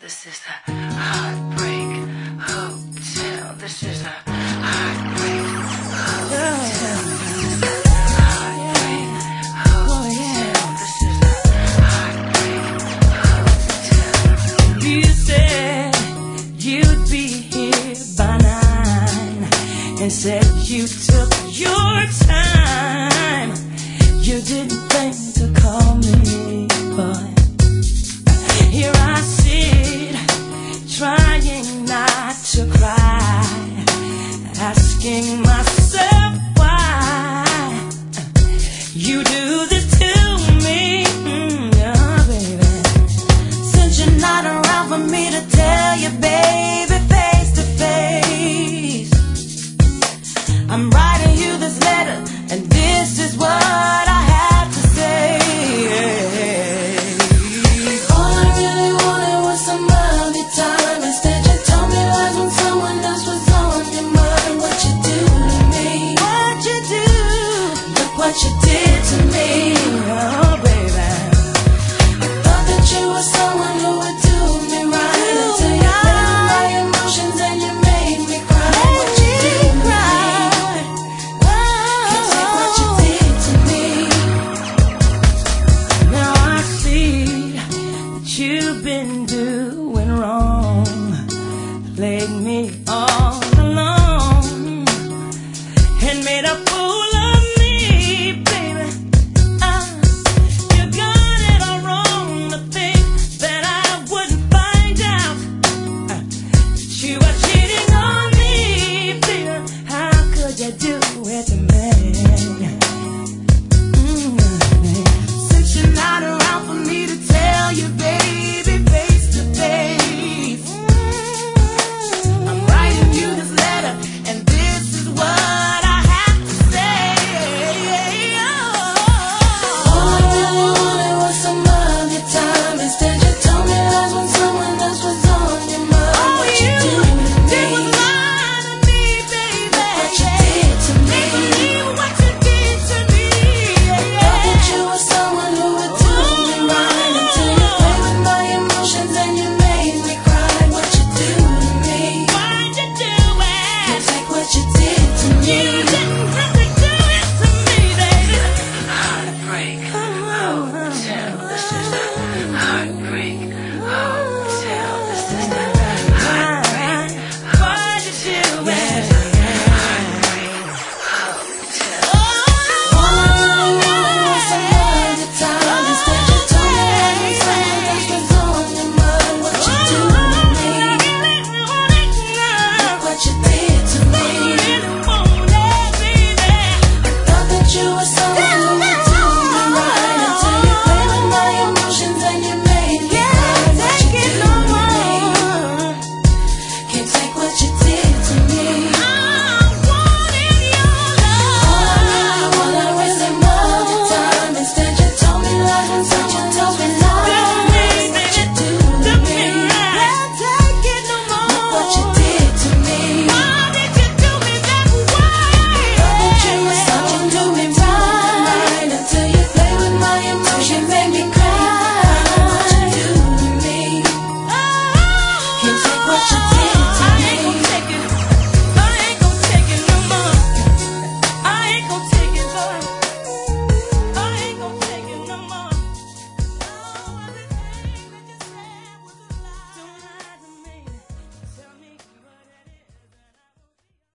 This is the Heartbreak Hotel. This is the Heartbreak Hotel. This is the Heartbreak Hotel. This is the Heartbreak Hotel. You said you'd be here by 9 and said you took your time. You didn't think to call me, but here I sit, trying not to cry, asking myself why you do this to me, oh baby. Since you're not around for me to tell you, baby, face to face, I'm writing you this letter, and this is what I have to say. What you did to me, oh baby. I thought that you were someone who would do me right until you felt my emotions and you made me cry. What you did to me, can't take what you did to me. Now I see that you've been doing wrong, played me all